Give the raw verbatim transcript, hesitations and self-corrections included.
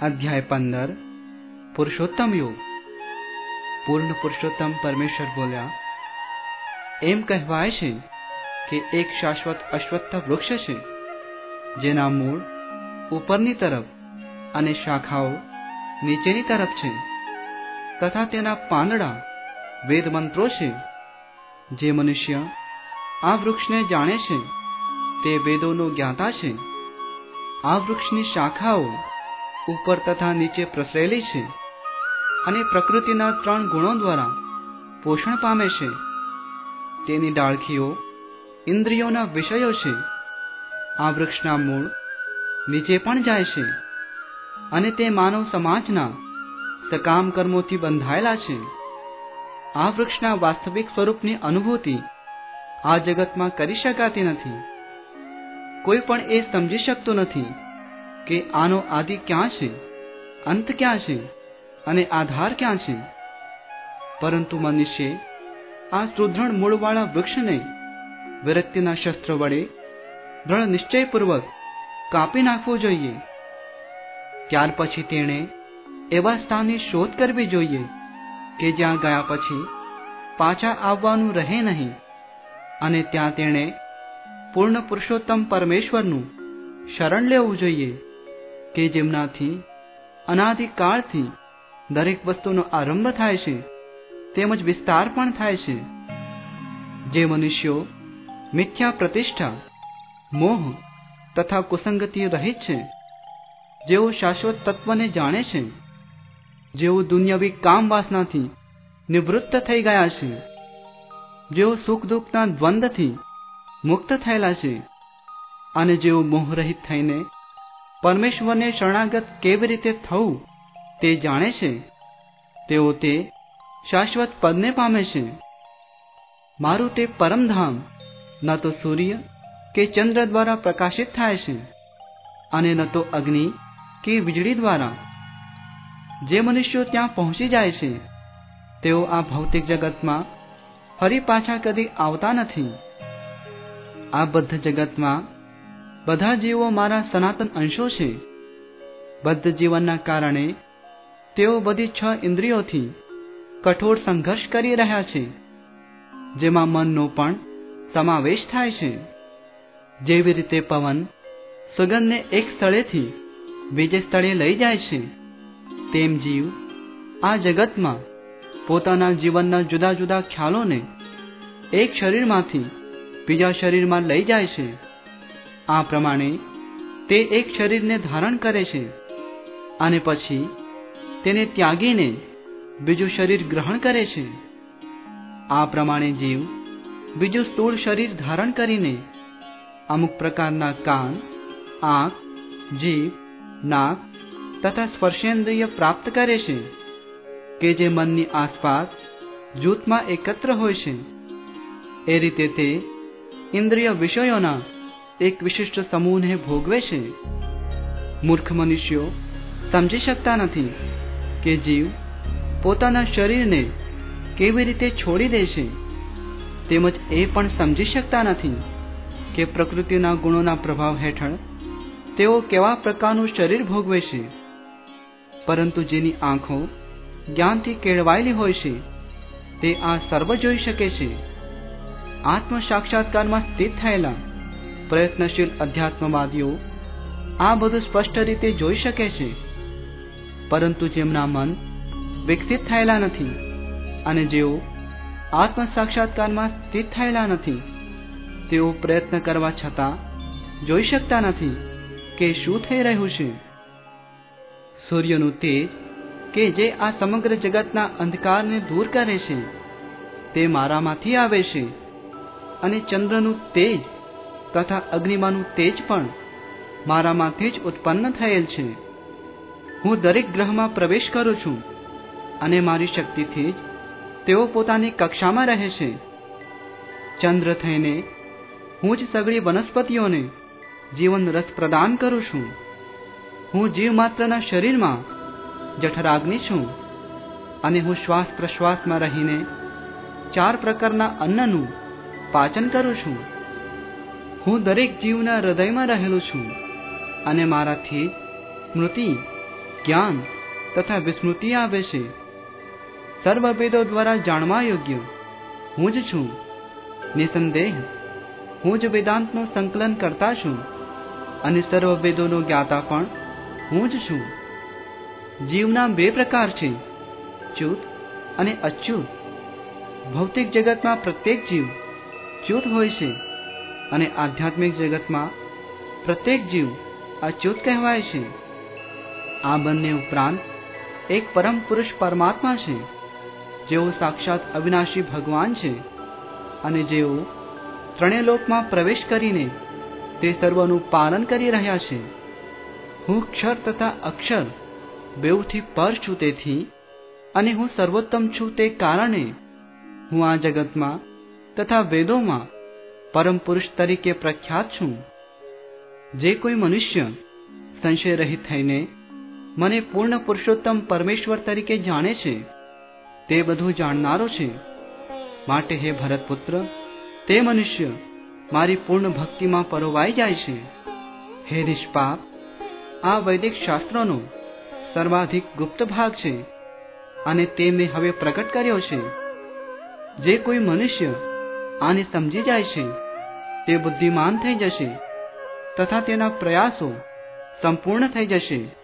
અધ્યાય પંદર પુરુષોત્તમ યોગ. પૂર્ણ પુરુષોત્તમ પરમેશ્વર બોલ્યા, એમ કહેવાય છે કે એક શાશ્વત અશ્વત્થ વૃક્ષ છે, જેના મૂળ ઉપરની તરફ અને શાખાઓ નીચેની તરફ છે, તથા તેના પાંદડા વેદ મંત્રો છે. જે મનુષ્ય આ વૃક્ષને જાણે છે તે વેદોનો જ્ઞાતા છે. આ વૃક્ષની શાખાઓ ઉપર તથા નીચે પ્રસરેલી છે અને પ્રકૃતિના ત્રણ ગુણો દ્વારા પોષણ પામે છે. તેની ડાળખીઓ ઇન્દ્રિયોના વિષયો છે. આ વૃક્ષના મૂળ નીચે પણ જાય છે અને તે માનવ સમાજના સકામ કર્મોથી બંધાયેલા છે. આ વૃક્ષના વાસ્તવિક સ્વરૂપની અનુભૂતિ આ જગતમાં કરી શકાતી નથી. કોઈ પણ એ સમજી શકતું નથી કે આનો આદિ ક્યાં છે, અંત ક્યાં છે અને આધાર ક્યાં છે. પરંતુ મનુષ્ય આ સુદૃઢ મૂળવાળા વૃક્ષને વિરક્તિના શસ્ત્ર વડે દ્રઢ નિશ્ચયપૂર્વક કાપી નાખવું જોઈએ. ત્યાર પછી તેણે એવા સ્થાનની શોધ કરવી જોઈએ કે જ્યાં ગયા પછી પાછા આવવાનું રહે નહીં, અને ત્યાં તેણે પૂર્ણ પુરુષોત્તમ પરમેશ્વરનું શરણ લેવું જોઈએ કે જેમનાથી અનાદિકાળથી દરેક વસ્તુનો આરંભ થાય છે તેમજ વિસ્તાર પણ થાય છે. જે મનુષ્યો મિથ્યા પ્રતિષ્ઠા, મોહ તથા કુસંગતિ રહિત છે, જેઓ શાશ્વત તત્વને જાણે છે, જેઓ દુન્યવી કામ વાસનાથી નિવૃત્ત થઈ ગયા છે, જેઓ સુખ દુઃખના દ્વંદ્વથી મુક્ત થયેલા છે, અને જેઓ મોહરહિત થઈને પરમેશ્વરને શરણાગત કેવી રીતે થવું તે જાણે છે, તેઓ તે શાશ્વત પદને પામે છે. મારું તે પરમધામ ન તો સૂર્ય કે ચંદ્ર દ્વારા પ્રકાશિત થાય છે અને ન તો અગ્નિ કે વીજળી દ્વારા. જે મનુષ્યો ત્યાં પહોંચી જાય છે તેઓ આ ભૌતિક જગતમાં ફરી પાછા કદી આવતા નથી. આ બદ્ધ જગતમાં બધા જીવો મારા સનાતન અંશો છે. બદ્ધ જીવનના કારણે તેઓ બધી છ ઇન્દ્રિયોથી કઠોર સંઘર્ષ કરી રહ્યા છે, જેમાં મનનો પણ સમાવેશ થાય છે. જેવી રીતે પવન સુગંધને એક સ્થળેથી બીજે સ્થળે લઈ જાય છે, તેમ જીવ આ જગતમાં પોતાના જીવનના જુદા જુદા ખ્યાલોને એક શરીરમાંથી બીજા શરીરમાં લઈ જાય છે. આ પ્રમાણે તે એક શરીરને ધારણ કરે છે અને પછી તેને ત્યાગીને બીજું શરીર ગ્રહણ કરે છે. આ પ્રમાણે જીવ બીજું સ્થૂળ શરીર ધારણ કરીને અમુક પ્રકારના કાન, આંખ, જીભ, નાક તથા સ્પર્શેન્દ્રિય પ્રાપ્ત કરે છે કે જે મનની આસપાસ જૂથમાં એકત્ર હોય છે. એ રીતે તે ઇન્દ્રિય વિષયોના એક વિશિષ્ટ સમૂહને ભોગવે છે. મૂર્ખ મનુષ્યો સમજી શકતા નથી કે જીવ પોતાના શરીરને કેવી રીતે છોડી દે છે, તેમજ એ પણ સમજી શકતા નથી કે પ્રકૃતિના ગુણોના પ્રભાવ હેઠળ તેઓ કેવા પ્રકારનું શરીર ભોગવે છે. પરંતુ જેની આંખો જ્ઞાનથી કેળવાયેલી હોય છે તે આ સર્વ જોઈ શકે છે. આત્મ સાક્ષાત્કારમાં સ્થિત થયેલા પ્રયત્નશીલ અધ્યાત્મવાદીઓ આ બધું સ્પષ્ટ રીતે જોઈ શકે છે. પરંતુ જેમના મન વિકસિત થયેલા નથી અને જેઓ આત્મ સાક્ષાત્કારમાં સ્થિત થયેલા નથી, તેઓ પ્રયત્ન કરવા છતાં જોઈ શકતા નથી કે શું થઈ રહ્યું છે. સૂર્યનું તેજ કે જે આ સમગ્ર જગતના અંધકારને દૂર કરે છે તે મારામાંથી આવે છે, અને ચંદ્રનું તેજ તથા અગ્નિમાનું તેજ પણ મારામાંથી જ ઉત્પન્ન થયેલ છે. હું દરેક ગ્રહમાં પ્રવેશ કરું છું અને મારી શક્તિથી જ તેઓ પોતાની કક્ષામાં રહે છે. ચંદ્ર થઈને હું જ સગળી વનસ્પતિઓને જીવન રસ પ્રદાન કરું છું. હું જીવ માત્રના શરીરમાં જઠરાગ્નિ છું, અને હું શ્વાસ પ્રશ્વાસમાં રહીને ચાર પ્રકારના અન્નનું પાચન કરું છું. હું દરેક જીવના હૃદયમાં રહેલું છું અને મારાથી સ્મૃતિ જ્ઞાન તથા વિસ્મૃતિ આવે છે. સર્વ વેદો દ્વારા જાણવા યોગ્ય હું જ છું. નિસંદેહ હું જ વેદાંતનું સંકલન કરતા છું અને સર્વ વેદોનો જ્ઞાતા પણ હું જ છું. જીવના બે પ્રકાર છે, ચ્યુત અને અચ્યુત. ભૌતિક જગતમાં પ્રત્યેક જીવ ચ્યુત હોય છે અને આધ્યાત્મિક જગતમાં પ્રત્યેક જીવ અચ્યુત કહેવાય છે. આ બંને ઉપરાંત એક પરમ પુરુષ પરમાત્મા છે, જેઓ સાક્ષાત અવિનાશી ભગવાન છે અને જેઓ ત્રણેય લોકમાં પ્રવેશ કરીને તે સર્વનું પાલન કરી રહ્યા છે. હું ક્ષર તથા અક્ષર બેઉથી પર છું. તેથી અને હું સર્વોત્તમ છું તે કારણે હું આ જગતમાં તથા વેદોમાં પરમ પુરુષ તરીકે પ્રખ્યાત છું. જે કોઈ મનુષ્ય સંશય રહિત થઈને મને પૂર્ણ પુરુષોત્તમ પરમેશ્વર તરીકે જાણે છે, તે બધું જાણનારો છે. માટે હે ભરતપુત્ર, તે મનુષ્ય મારી પૂર્ણ ભક્તિમાં પરોવાઈ જાય છે. હે નિષ્પાપ, આ વૈદિક શાસ્ત્રોનો સર્વાધિક ગુપ્ત ભાગ છે અને તે મેં હવે પ્રગટ કર્યો છે. જે કોઈ મનુષ્ય આને સમજી જાય છે તે બુદ્ધિમાન થઈ જશે તથા તેના પ્રયાસો સંપૂર્ણ થઈ જશે.